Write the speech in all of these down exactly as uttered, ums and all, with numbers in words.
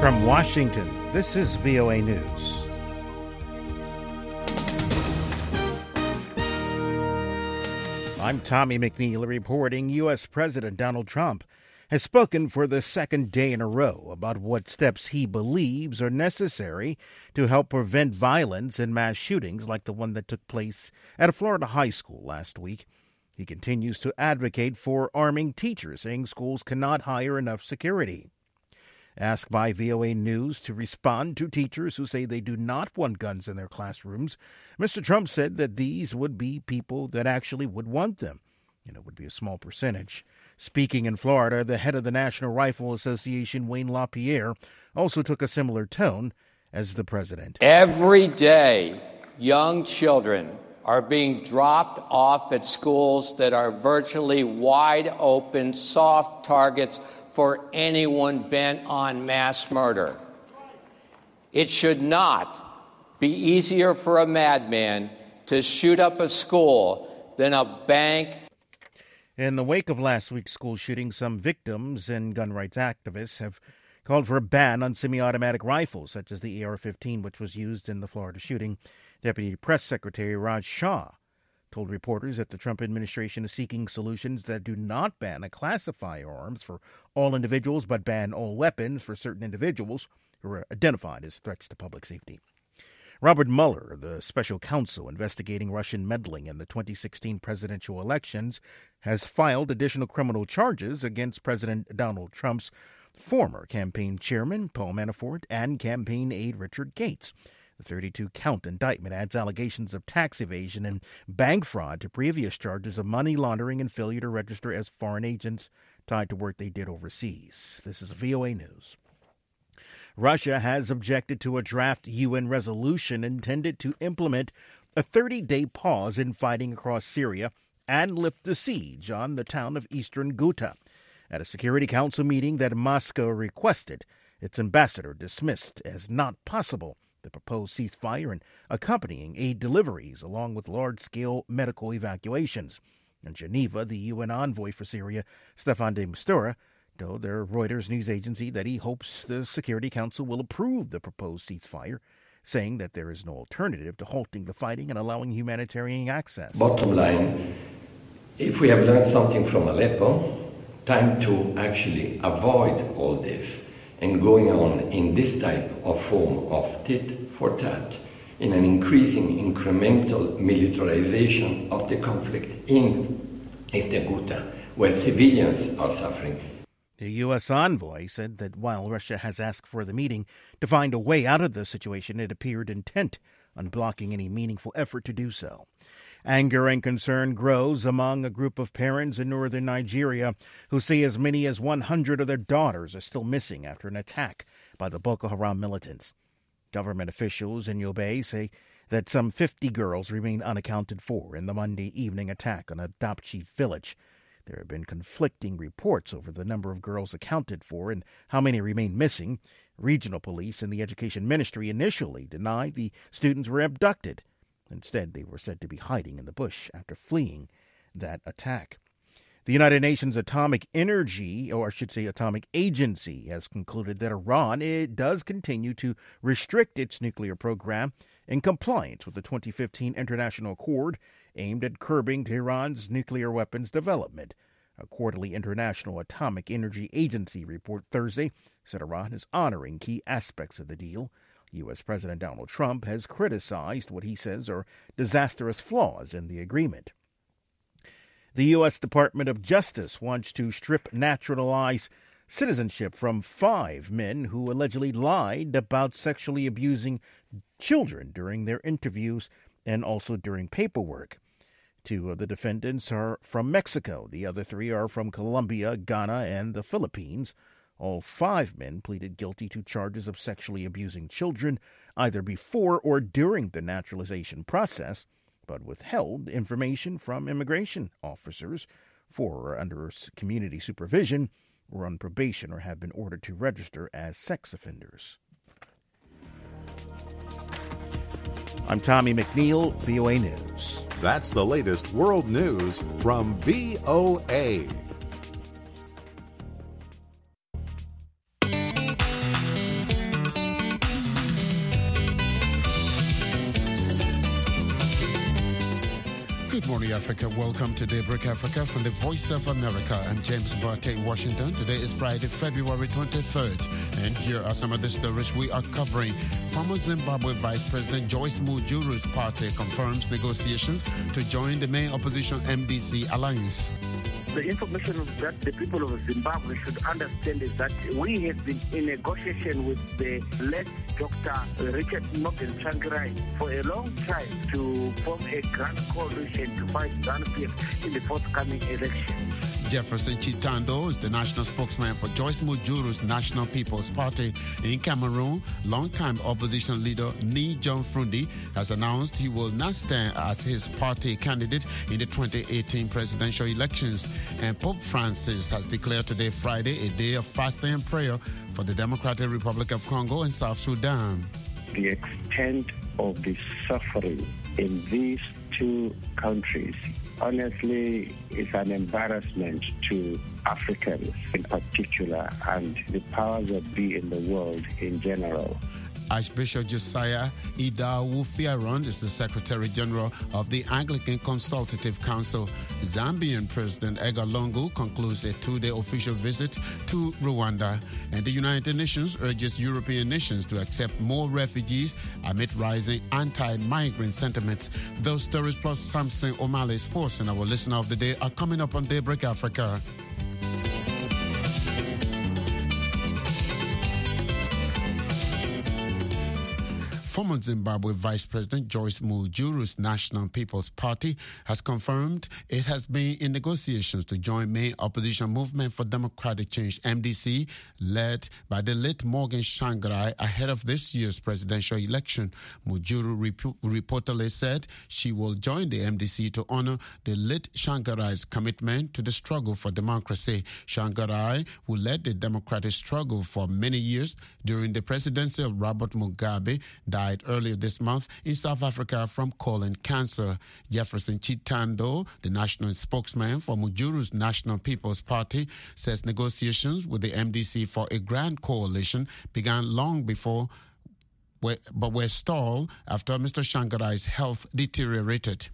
From Washington, this is V O A News. I'm Tommy McNeil reporting U S. President Donald Trump has spoken for the second day in a row about what steps he believes are necessary to help prevent violence and mass shootings like the one that took place at a Florida high school last week. He continues to advocate for arming teachers, saying schools cannot hire enough security. Asked by V O A News to respond to teachers who say they do not want guns in their classrooms, Mister Trump said that these would be people that actually would want them, and it would be a small percentage. Speaking in Florida, the head of the National Rifle Association, Wayne LaPierre, also took a similar tone as the president. Every day, young children are being dropped off at schools that are virtually wide open, soft targets for anyone bent on mass murder. It should not be easier for a madman to shoot up a school than a bank. In the wake of last week's school shooting, some victims and gun rights activists have called for a ban on semi-automatic rifles, such as the A R fifteen, which was used in the Florida shooting. Deputy Press Secretary Raj Shah told reporters that the Trump administration is seeking solutions that do not ban a class of firearms for all individuals, but ban all weapons for certain individuals who are identified as threats to public safety. Robert Mueller, the special counsel investigating Russian meddling in the twenty sixteen presidential elections, has filed additional criminal charges against President Donald Trump's former campaign chairman, Paul Manafort, and campaign aide Richard Gates. The thirty-two count indictment adds allegations of tax evasion and bank fraud to previous charges of money laundering and failure to register as foreign agents tied to work they did overseas. This is V O A News. Russia has objected to a draft U N resolution intended to implement a thirty-day pause in fighting across Syria and lift the siege on the town of eastern Ghouta. At a Security Council meeting that Moscow requested, its ambassador dismissed as not possible the proposed ceasefire and accompanying aid deliveries, along with large-scale medical evacuations. In Geneva, the U N envoy for Syria, Staffan de Mistura, told their Reuters news agency that he hopes the Security Council will approve the proposed ceasefire, saying that there is no alternative to halting the fighting and allowing humanitarian access. Bottom line, if we have learned something from Aleppo, time to actually avoid all this and going on in this type of form of tit for tat, in an increasing incremental militarization of the conflict in Eastern Ghouta, where civilians are suffering. The U S envoy said that while Russia has asked for the meeting to find a way out of the situation, it appeared intent on blocking any meaningful effort to do so. Anger and concern grows among a group of parents in northern Nigeria who say as many as one hundred of their daughters are still missing after an attack by the Boko Haram militants. Government officials in Yobe say that some fifty girls remain unaccounted for in the Monday evening attack on a Dapchi village. There have been conflicting reports over the number of girls accounted for and how many remain missing. Regional police and the Education Ministry initially denied the students were abducted. Instead, they were said to be hiding in the bush after fleeing that attack. The United Nations Atomic Energy, or I should say Atomic Agency, has concluded that Iran it does continue to restrict its nuclear program in compliance with the twenty fifteen International Accord aimed at curbing Tehran's nuclear weapons development. A quarterly International Atomic Energy Agency report Thursday said Iran is honoring key aspects of the deal. U S. President Donald Trump has criticized what he says are disastrous flaws in the agreement. The U S. Department of Justice wants to strip naturalized citizenship from five men who allegedly lied about sexually abusing children during their interviews and also during paperwork. Two of the defendants are from Mexico. The other three are from Colombia, Ghana, and the Philippines. All five men pleaded guilty to charges of sexually abusing children, either before or during the naturalization process, but withheld information from immigration officers. Four are under community supervision, or on probation, or have been ordered to register as sex offenders. I'm Tommy McNeil, V O A News. That's the latest world news from V O A. Good morning, Africa. Welcome to Daybreak Africa from the Voice of America. I'm James Barter in Washington. Today is Friday, February twenty-third. And here are some of the stories we are covering. Former Zimbabwe Vice President Joyce Mujuru's party confirms negotiations to join the main opposition M D C alliance. The information that the people of Zimbabwe should understand is that we have been in negotiation with the late Doctor Richard Morgan Tsvangirai for a long time to form a grand coalition to fight ZANU-P F in the forthcoming election. Jefferson Chitando is the national spokesman for Joyce Mujuru's National People's Party in Cameroon. Longtime opposition leader Nii John-Frundi has announced he will not stand as his party candidate in the twenty eighteen presidential elections. And Pope Francis has declared today, Friday, a day of fasting and prayer for the Democratic Republic of Congo and South Sudan. The extent of the suffering in these two countries, honestly, is an embarrassment to Africans in particular and the powers that be in the world in general. Archbishop Josiah Idawu Fiaron is the Secretary General of the Anglican Consultative Council. Zambian President Edgar Lungu concludes a two-day official visit to Rwanda. And the United Nations urges European nations to accept more refugees amid rising anti-migrant sentiments. Those stories plus Samson O'Malley Sports and our listener of the day are coming up on Daybreak Africa. Former Zimbabwe Vice President Joyce Mujuru's National People's Party has confirmed it has been in negotiations to join main opposition Movement for Democratic Change, M D C, led by the late Morgan Tsvangirai ahead of this year's presidential election. Mujuru rep- reportedly said she will join the M D C to honor the late Tsvangirai's commitment to the struggle for democracy. Tsvangirai, who led the democratic struggle for many years during the presidency of Robert Mugabe, died earlier this month in South Africa from colon cancer. Jefferson Chitando, the national spokesman for Mujuru's National People's Party, says negotiations with the M D C for a grand coalition began long before, but were stalled after Mister Tsvangirai's health deteriorated.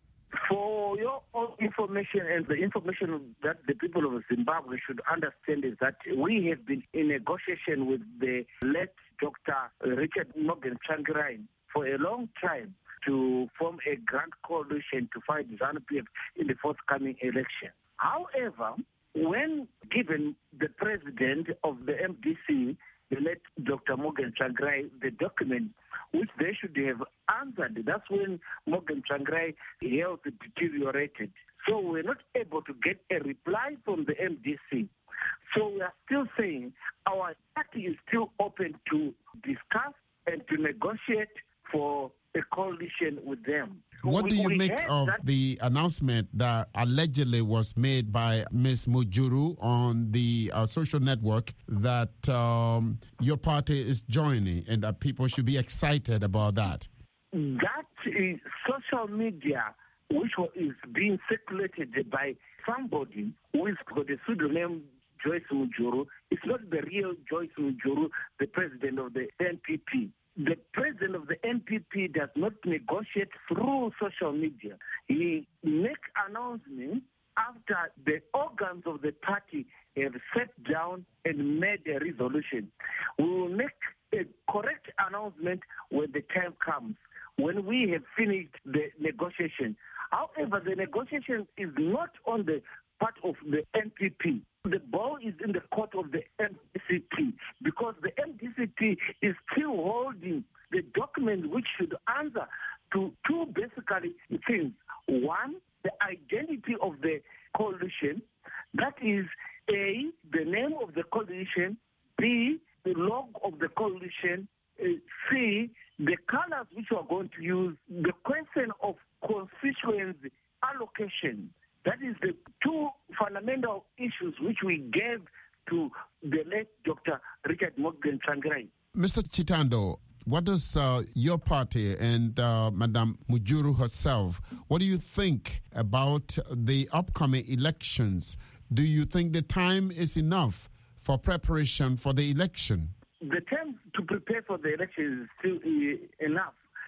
For your own information and the information that the people of Zimbabwe should understand is that we have been in negotiation with the late Doctor Richard Morgan Tsvangirai for a long time to form a grand coalition to fight ZANU-P F in the forthcoming election. However, when given the president of the M D C, the late Doctor Morgan Tsvangirai, the document which they should have answered, that's when Morgan Tsvangirai health deteriorated. So we're not able to get a reply from the M D C. So we are still saying our party is still open to discuss and to negotiate for a coalition with them. What we, do you we make of that the announcement that allegedly was made by Miz Mujuru on the uh, social network that um, your party is joining and that people should be excited about that? That is social media, which is being circulated by somebody who is got the pseudonym Joyce Mujuru. It's not the real Joyce Mujuru, the president of the N P P. The president of the N P P does not negotiate through social media. He makes announcements after the organs of the party have sat down and made a resolution. We will make a correct announcement when the time comes, when we have finished the negotiation. However, the negotiation is not on the part of the N P P. The ball is in the court of the M D C P because the M D C P is still holding the document which should answer to two basically things. One, the identity of the coalition, that is A, the name of the coalition, B, the log of the coalition, uh, C, the colors which we are going to use, the question of constituency allocation. That is the two fundamental issues which we gave to the late Doctor Richard Morgan Tsvangirai. Mister Chitando, what does uh, your party and uh, Madame Mujuru herself, what do you think about the upcoming elections? Do you think the time is enough for preparation for the election? The time to prepare for the election is still uh, enough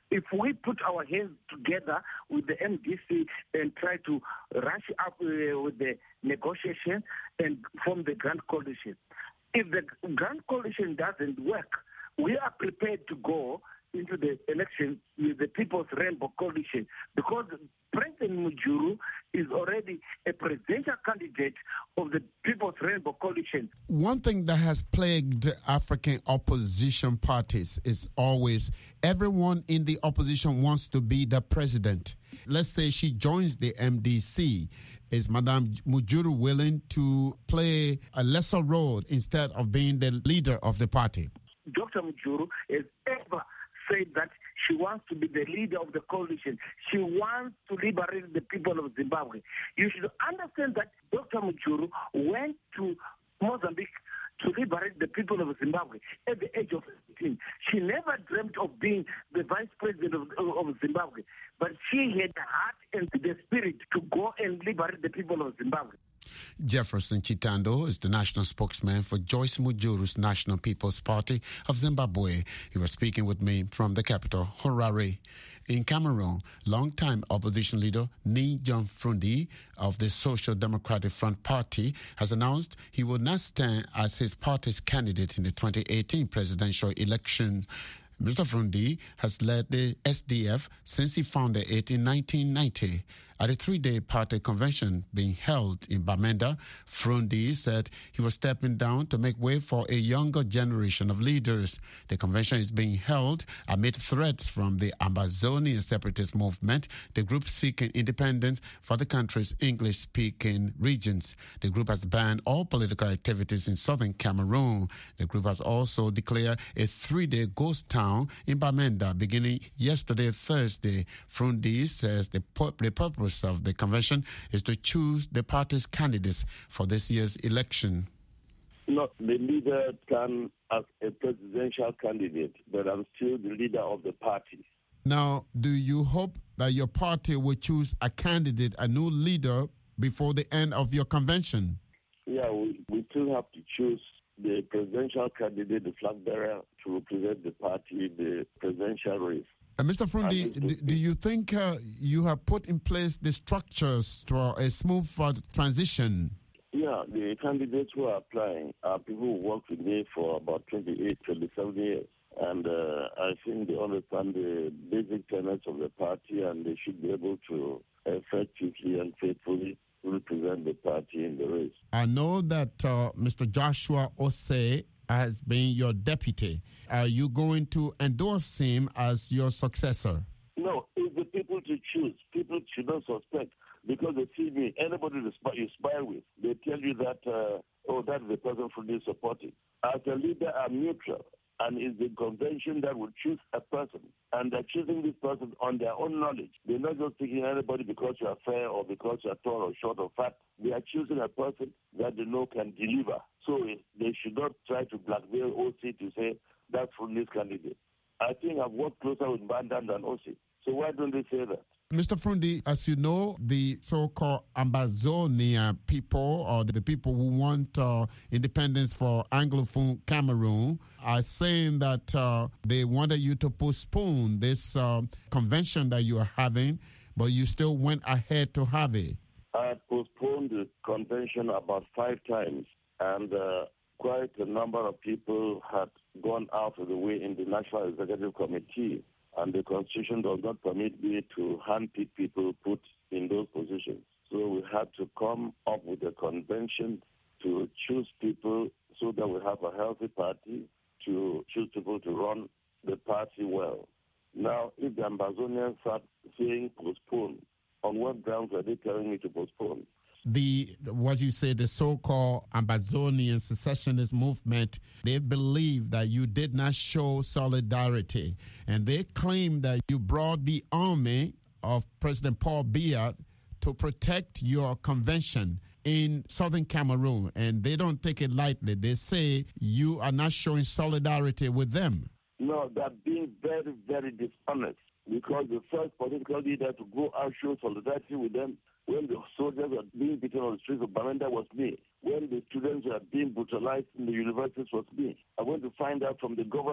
If we put our hands together with the M D C and try to rush up uh, with the negotiation and form the Grand Coalition, if the Grand Coalition doesn't work, we are prepared to go into the election with the People's Rainbow Coalition, because President Mujuru is already a presidential candidate of the People's Rainbow Coalition. One thing that has plagued African opposition parties is always everyone in the opposition wants to be the president. Let's say she joins the M D C. Is Madame Mujuru willing to play a lesser role instead of being the leader of the party? Doctor Mujuru has ever said that she wants to be the leader of the coalition. She wants to liberate the people of Zimbabwe. You should understand that Doctor Mujuru went to Mozambique to liberate the people of Zimbabwe at the age of eighteen. She never dreamt of being the vice president of, of Zimbabwe, but she had the heart and the spirit to go and liberate the people of Zimbabwe. Jefferson Chitando is the national spokesman for Joyce Mujuru's National People's Party of Zimbabwe. He was speaking with me from the capital, Harare. In Cameroon, longtime opposition leader Ni John Frundi of the Social Democratic Front Party has announced he will not stand as his party's candidate in the twenty eighteen presidential election. Mister Frundi has led the S D F since he founded it in nineteen ninety. At a three-day party convention being held in Bamenda, Frundi said he was stepping down to make way for a younger generation of leaders. The convention is being held amid threats from the Amazonian separatist movement, the group seeking independence for the country's English-speaking regions. The group has banned all political activities in southern Cameroon. The group has also declared a three-day ghost town in Bamenda beginning yesterday, Thursday. Frundi says the, pu- the purpose of the convention is to choose the party's candidates for this year's election. Not the leader can as a presidential candidate, but I'm still the leader of the party. Now, do you hope that your party will choose a candidate, a new leader, before the end of your convention? Yeah, we, we still have to choose the presidential candidate, the flag bearer, to represent the party in the presidential race. Uh, Mister Frundi, do, do you think uh, you have put in place the structures for a smooth uh, transition? Yeah, the candidates who are applying are people who worked with me for about twenty-eight, twenty-seven years. And uh, I think they understand the basic tenets of the party, and they should be able to effectively and faithfully represent the party in the race. I know that uh, Mister Joshua Osei has been your deputy. Are you going to endorse him as your successor? No, it's the people to choose. People should not suspect because they see me. Anybody you spy with, they tell you that, uh, oh, that's the person for this supporting. As a leader, I'm neutral. And it's the convention that will choose a person. And they're choosing this person on their own knowledge. They're not just picking anybody because you are fair or because you are tall or short or fat. They are choosing a person that they know can deliver. So they should not try to blackmail O C to say, that's from this candidate. I think I've worked closer with Bandan than O C. So why don't they say that? Mister Frundi, as you know, the so-called Ambazonia people, or the people who want uh, independence for Anglophone Cameroon, are saying that uh, they wanted you to postpone this uh, convention that you are having, but you still went ahead to have it. I postponed the convention about five times, and uh, quite a number of people had gone out of the way in the National Executive Committee. And the Constitution does not permit me to handpick people put in those positions. So we had to come up with a convention to choose people so that we have a healthy party, to choose people to run the party well. Now, if the Ambazonians start saying postpone, on what grounds are they telling me to postpone? The, what you say, the so-called Ambazonian secessionist movement, they believe that you did not show solidarity. And they claim that you brought the army of President Paul Biya to protect your convention in southern Cameroon. And they don't take it lightly. They say you are not showing solidarity with them. No, they're being very, very dishonest. Because the first political leader to go out show solidarity with them when the soldiers were being beaten on the streets of Bamenda was me. When the students were being brutalized in the universities was me. I went to find out from the governor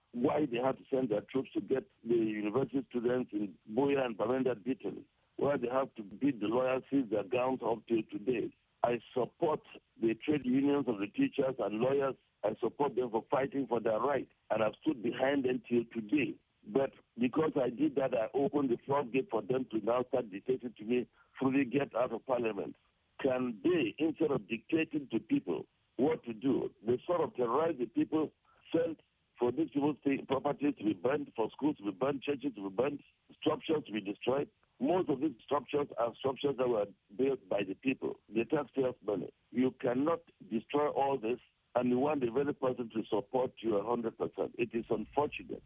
why they had to send their troops to get the university students in Buea and Bamenda beaten, why they have to beat the lawyers, seize their gowns up till today. I support the trade unions of the teachers and lawyers. I support them for fighting for their rights, and I've stood behind them till today. But because I did that, I opened the floodgate for them to now start dictating to me, fully get out of parliament. Can they, instead of dictating to people what to do, they sort of terrorize the people, send for these people's properties to be burnt, for schools to be burnt, churches to be burnt, structures to be destroyed? Most of these structures are structures that were built by the people, the taxpayers' money. You cannot destroy all this and you want the very person to support you one hundred percent. It is unfortunate.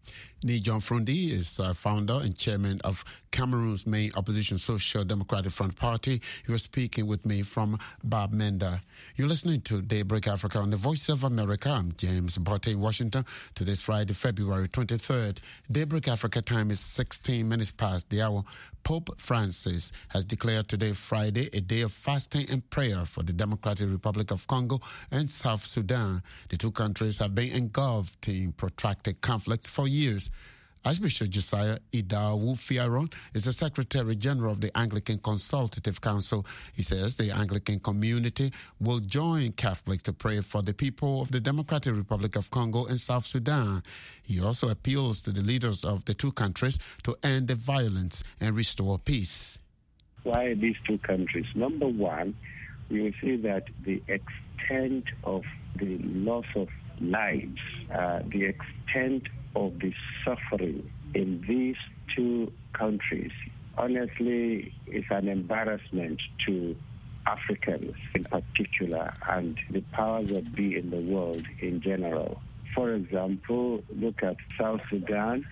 Ni John Frundi is uh, founder and chairman of Cameroon's main opposition Social Democratic Front Party. He was speaking with me from Bamenda. You're listening to Daybreak Africa on the Voice of America. I'm James Botte in Washington. Today's Friday, February twenty-third. Daybreak Africa time is sixteen minutes past the hour. Pope Francis has declared today, Friday, a day of fasting and prayer for the Democratic Republic of Congo and South Sudan. The two countries have been engulfed in protracted conflicts for years. Archbishop Josiah Idawu Fiaron is the Secretary General of the Anglican Consultative Council. He says the Anglican community will join Catholics to pray for the people of the Democratic Republic of Congo and South Sudan. He also appeals to the leaders of the two countries to end the violence and restore peace. Why these two countries? Number one, we will see that the extent of the loss of lives, uh, the extent of the suffering in these two countries, honestly, is an embarrassment to Africans in particular and the powers that be in the world in general. For example, look at South Sudan.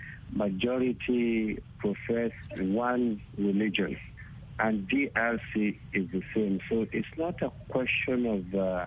Majority profess one religion, and D R C is the same. So it's not a question of uh,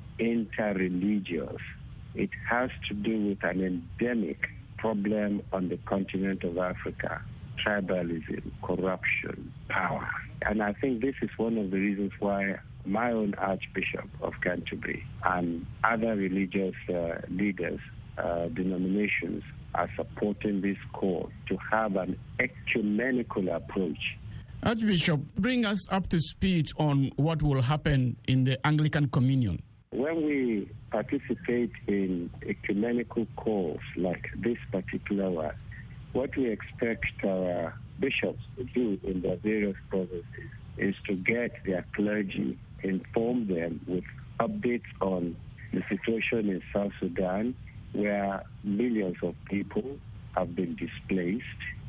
interreligious. It has to do with an endemic problem on the continent of Africa: tribalism, corruption, power. And I think this is one of the reasons why my own Archbishop of Canterbury and other religious uh, leaders, uh, denominations, are supporting this call to have an ecumenical approach. Archbishop, bring us up to speed on what will happen in the Anglican Communion. When we participate in ecumenical calls like this particular one, what we expect our bishops to do in their various provinces is to get their clergy, inform them with updates on the situation in South Sudan, where millions of people have been displaced.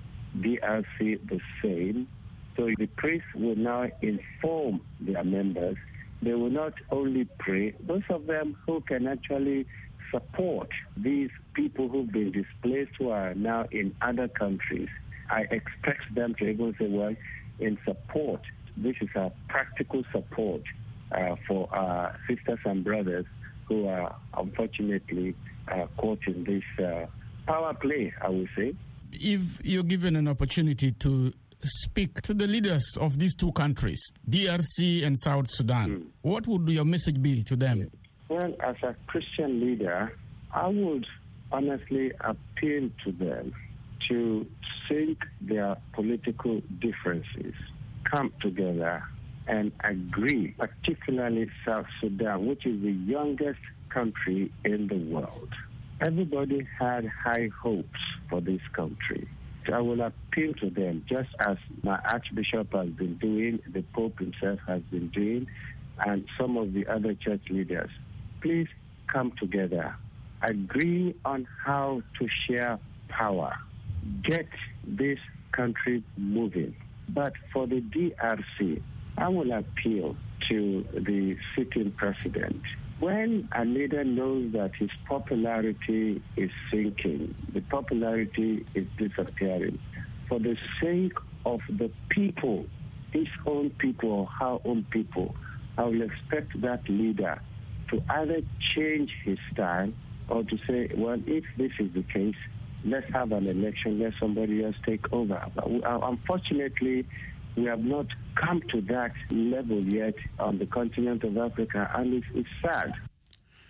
D R C the same. So the priests will now inform their members. They will not only pray, those of them who can actually support these people who've been displaced, who are now in other countries. I expect them to able to say, well, in support, this is a practical support uh, for our sisters and brothers who are unfortunately uh, caught in this uh, power play, I would say. If you're given an opportunity to speak to the leaders of these two countries, D R C and South Sudan, mm. what would your message be to them? Well, as a Christian leader, I would honestly appeal to them to sink their political differences, come together and agree, particularly South Sudan, which is the youngest country in the world. Everybody had high hopes for this country. I will appeal to them, just as my Archbishop has been doing, the Pope himself has been doing, and some of the other church leaders. Please come together, agree on how to share power, get this country moving. But for the D R C, I will appeal to the sitting president. When a leader knows that his popularity is sinking, the popularity is disappearing, for the sake of the people, his own people or her own people, I will expect that leader to either change his style or to say, well, if this is the case, let's have an election, let somebody else take over. But we, uh, unfortunately, we have not come to that level yet on the continent of Africa, and it's, it's sad.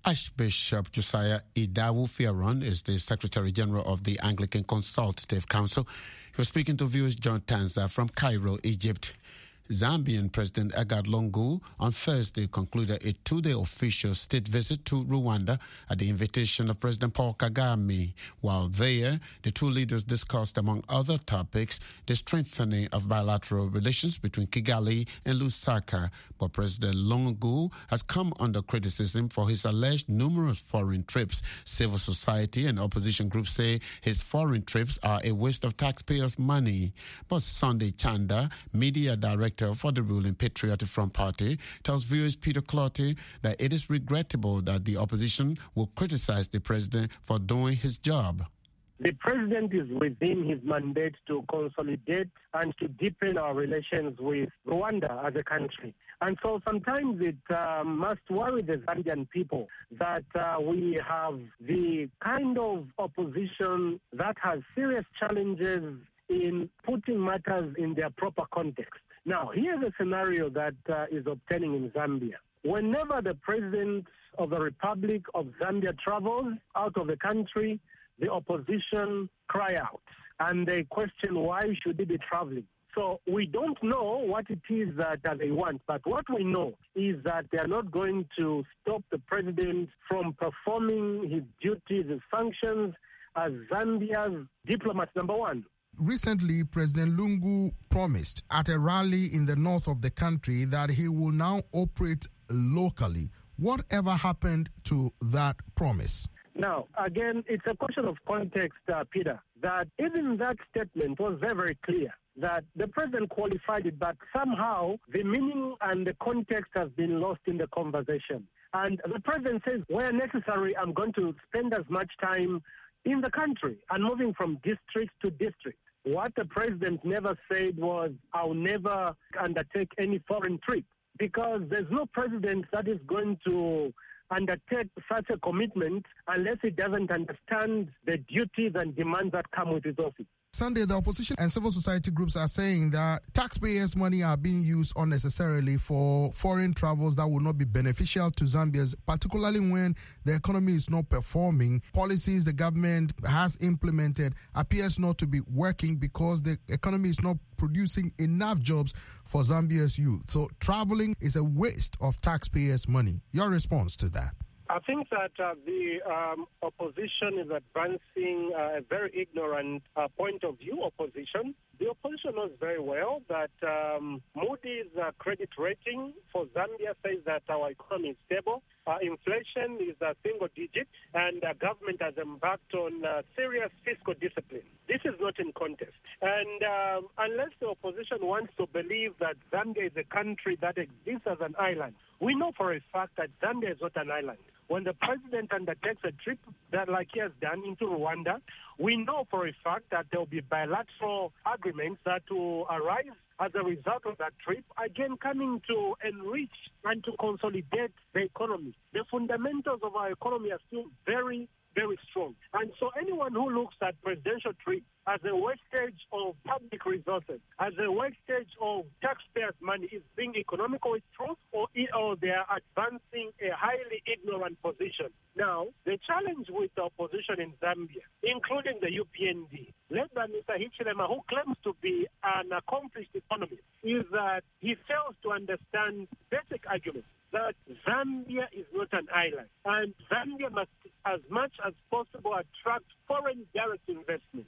Archbishop Josiah Idawu Fiaron is the Secretary General of the Anglican Consultative Council. He was speaking to viewers John Tanza from Cairo, Egypt. Zambian President Edgar Lungu on Thursday concluded a two-day official state visit to Rwanda at the invitation of President Paul Kagame. While there, the two leaders discussed, among other topics, the strengthening of bilateral relations between Kigali and Lusaka. But President Lungu has come under criticism for his alleged numerous foreign trips. Civil society and opposition groups say his foreign trips are a waste of taxpayers' money. But Sunday Chanda, media director for the ruling Patriotic Front Party, tells viewers Peter Clotty that it is regrettable that the opposition will criticize the president for doing his job. The president is within his mandate to consolidate and to deepen our relations with Rwanda as a country. And so sometimes it uh, must worry the Zambian people that uh, we have the kind of opposition that has serious challenges in putting matters in their proper context. Now, here's a scenario that uh, is obtaining in Zambia. Whenever the president of the Republic of Zambia travels out of the country, the opposition cry out and they question why should he be traveling. So we don't know what it is that uh, they want, but what we know is that they are not going to stop the president from performing his duties, his functions as Zambia's diplomat number one. Recently, President Lungu promised at a rally in the north of the country that he will now operate locally. Whatever happened to that promise? Now, again, it's a question of context, uh, Peter, that even that statement was very, very clear that the president qualified it, but somehow the meaning and the context has been lost in the conversation. And the president says, where necessary, I'm going to spend as much time in the country and moving from district to district. What the president never said was, I'll never undertake any foreign trip, because there's no president that is going to undertake such a commitment unless he doesn't understand the duties and demands that come with his office. Sunday, the opposition and civil society groups are saying that taxpayers' money are being used unnecessarily for foreign travels that will not be beneficial to Zambians, particularly when the economy is not performing. Policies the government has implemented appears not to be working because the economy is not producing enough jobs for Zambia's youth. So traveling is a waste of taxpayers' money. Your response to that? I think that uh, the um, opposition is advancing uh, a very ignorant uh, point of view opposition. The opposition knows very well that um, Moody's uh, credit rating for Zambia says that our economy is stable. Uh, inflation is a single digit, and the government has embarked on uh, serious fiscal discipline. This is not in contest. And um, unless the opposition wants to believe that Zambia is a country that exists as an island, we know for a fact that Zambia is not an island. When the president undertakes a trip that like he has done into Rwanda, we know for a fact that there will be bilateral agreements that will arise as a result of that trip, again coming to enrich and to consolidate the economy. The fundamentals of our economy are still very, very strong. And so anyone who looks at presidential trips as a wastage of public resources, as a wastage of taxpayers' money, is being economical with truth, or, or they are advancing a highly ignorant position. Now, the challenge with the opposition in Zambia, including the U P N D, led by Mister Hichilema, who claims to be an accomplished economist, is that he fails to understand basic arguments that Zambia is not an island, and Zambia must, as much as possible, attract foreign direct investment.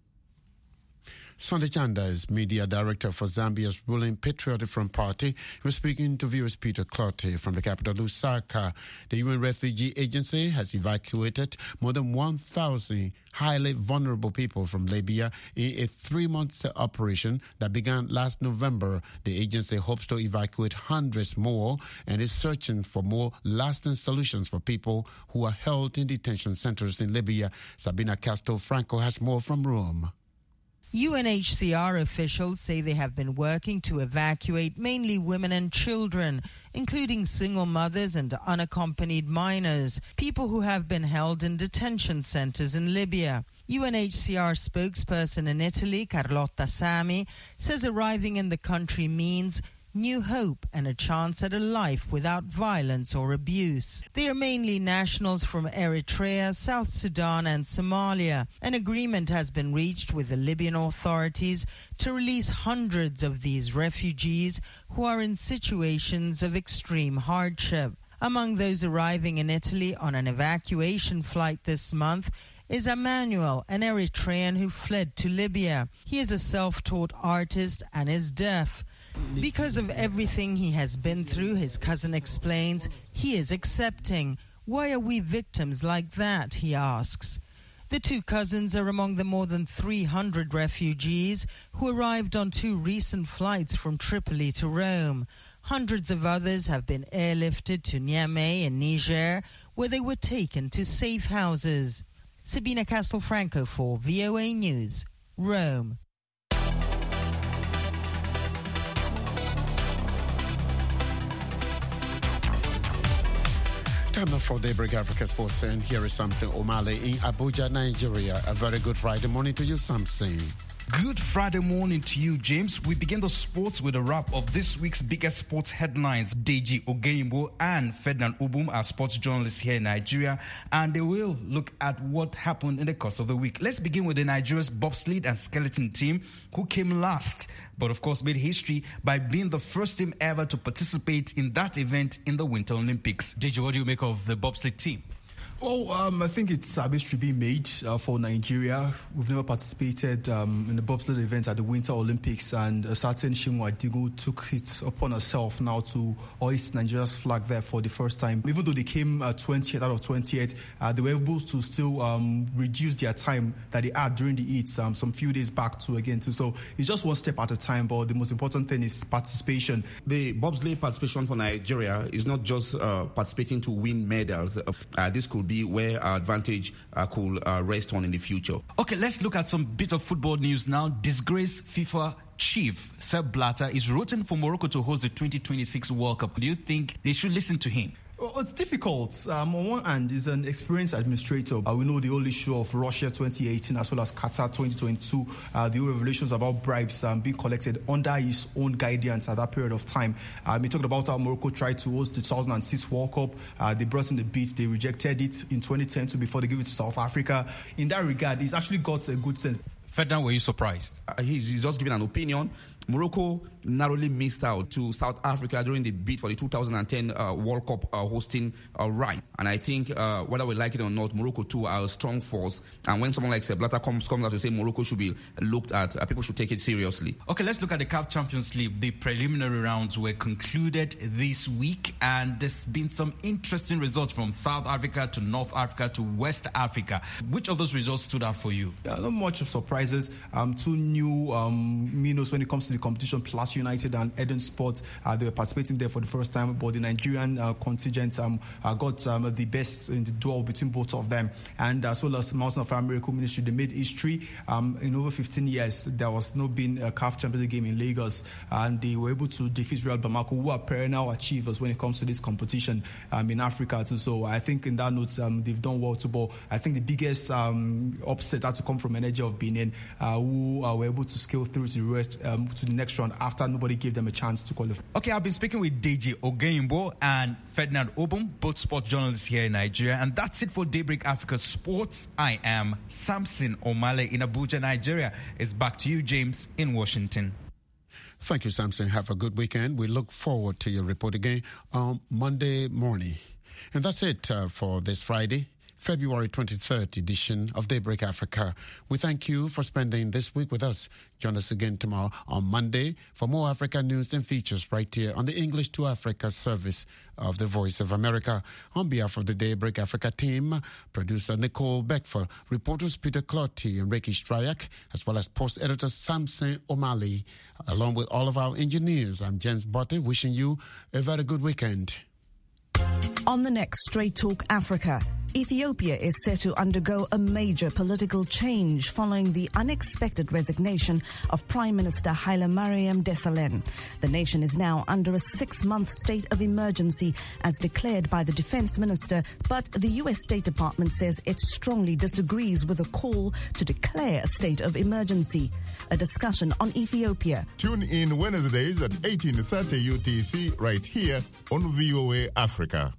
Sunday Chanda is media director for Zambia's ruling Patriotic Front Party. He was speaking to viewers Peter Clotty from the capital Lusaka. The U N Refugee Agency has evacuated more than one thousand highly vulnerable people from Libya in a three-month operation that began last November. The agency hopes to evacuate hundreds more and is searching for more lasting solutions for people who are held in detention centers in Libya. Sabina Castro-Franco has more from Rome. U N H C R officials say they have been working to evacuate mainly women and children, including single mothers and unaccompanied minors, people who have been held in detention centers in Libya. U N H C R spokesperson in Italy, Carlotta Sami, says arriving in the country means new hope and a chance at a life without violence or abuse. They are mainly nationals from Eritrea, South Sudan and Somalia. An agreement has been reached with the Libyan authorities to release hundreds of these refugees who are in situations of extreme hardship. Among those arriving in Italy on an evacuation flight this month is Emmanuel, an Eritrean who fled to Libya. He is a self-taught artist and is deaf. Because of everything he has been through, his cousin explains, he is accepting. Why are we victims like that, he asks. The two cousins are among the more than three hundred refugees who arrived on two recent flights from Tripoli to Rome. Hundreds of others have been airlifted to Niamey in Niger, where they were taken to safe houses. Sabina Castelfranco for V O A News, Rome. Time now for Daybreak Africa Sports, and here is Samson Omale in Abuja, Nigeria. A very good Friday morning to you, Samson. Good Friday morning to you, James. We begin the sports with a wrap of this week's biggest sports headlines. Deji Ogeyimbo and Ferdinand Obum are sports journalists here in Nigeria, and they will look at what happened in the course of the week. Let's begin with the Nigeria's bobsled and skeleton team, who came last, but of course made history by being the first team ever to participate in that event in the Winter Olympics. Deji, what do you make of the bobsled team? Well, um, I think it's a history being made uh, for Nigeria. We've never participated um, in the bobsled event at the Winter Olympics, and a certain Chinua Adigun took it upon herself now to hoist Nigeria's flag there for the first time. Even though they came uh, twentieth out of twenty-eight, uh, they were able to still um, reduce their time that they had during the heats um, some few days back to again. To, so it's just one step at a time, but the most important thing is participation. The bobsleigh participation for Nigeria is not just uh, participating to win medals. Uh, this could be where our advantage uh, could uh, rest on in the future. Okay, let's look at some bit of football news now. Disgraced FIFA chief Sepp Blatter is rooting for Morocco to host the twenty twenty-six World Cup. Do you think they should listen to him? Well, it's difficult. Um, on one hand, he's an experienced administrator. Uh, we know the whole issue of Russia twenty eighteen as well as Qatar twenty twenty-two. Uh, the revelations about bribes um, being collected under his own guidance at that period of time. Um, he talked about how Morocco tried to host the two thousand six World Cup. Uh, they brought in the bid. They rejected it in twenty ten before they gave it to South Africa. In that regard, he's actually got a good sense. Ferdinand, were you surprised? Uh, he's, he's just giving an opinion. Morocco narrowly missed out to South Africa during the bid for the two thousand ten uh, World Cup uh, hosting uh, right. And I think uh, whether we like it or not, Morocco too are a strong force. And when someone like Sepp Blatter comes, comes out to say Morocco should be looked at, uh, people should take it seriously. Okay, let's look at the C A F Champions League. The preliminary rounds were concluded this week, and there's been some interesting results from South Africa to North Africa to West Africa. Which of those results stood out for you? Yeah, not much of surprises. Um, two new um, minnows when it comes to the competition, Plus United and Eden Sports. Uh, they were participating there for the first time, but the Nigerian uh, contingent um, uh, got um, the best in the duel between both of them. And as well as Mountain of Fire Miracle Ministry, they made history. Um, in over fifteen years, there was no been a C A F Champions League game in Lagos, and they were able to defeat Real Bamako, who are perennial achievers when it comes to this competition um, in Africa too. So I think in that note, um, they've done well to ball. I think the biggest um, upset had to come from Energy of Benin, uh, who uh, were able to scale through to the rest um, to the next round after nobody gave them a chance to qualify. Okay, I've been speaking with Deji Ogeyimbo and Ferdinand Obum, both sports journalists here in Nigeria, and that's it for Daybreak Africa Sports. I am Samson Omale in Abuja, Nigeria. It's back to you, James, in Washington. Thank you, Samson. Have a good weekend. We look forward to your report again on Monday morning. And that's it uh, for this Friday, February twenty-third edition of Daybreak Africa. We thank you for spending this week with us. Join us again tomorrow on Monday for more Africa news and features right here on the English to Africa service of the Voice of America. On behalf of the Daybreak Africa team, producer Nicole Beckford, reporters Peter Clotti and Ricky Stryak, as well as post editor Samson Omale, along with all of our engineers, I'm James Botte, wishing you a very good weekend. On the next Straight Talk Africa, Ethiopia is set to undergo a major political change following the unexpected resignation of Prime Minister Haile Mariam Desalegn. The nation is now under a six-month state of emergency as declared by the defense minister, but the U S State Department says it strongly disagrees with a call to declare a state of emergency. A discussion on Ethiopia. Tune in Wednesdays at eighteen thirty U T C right here on V O A Africa.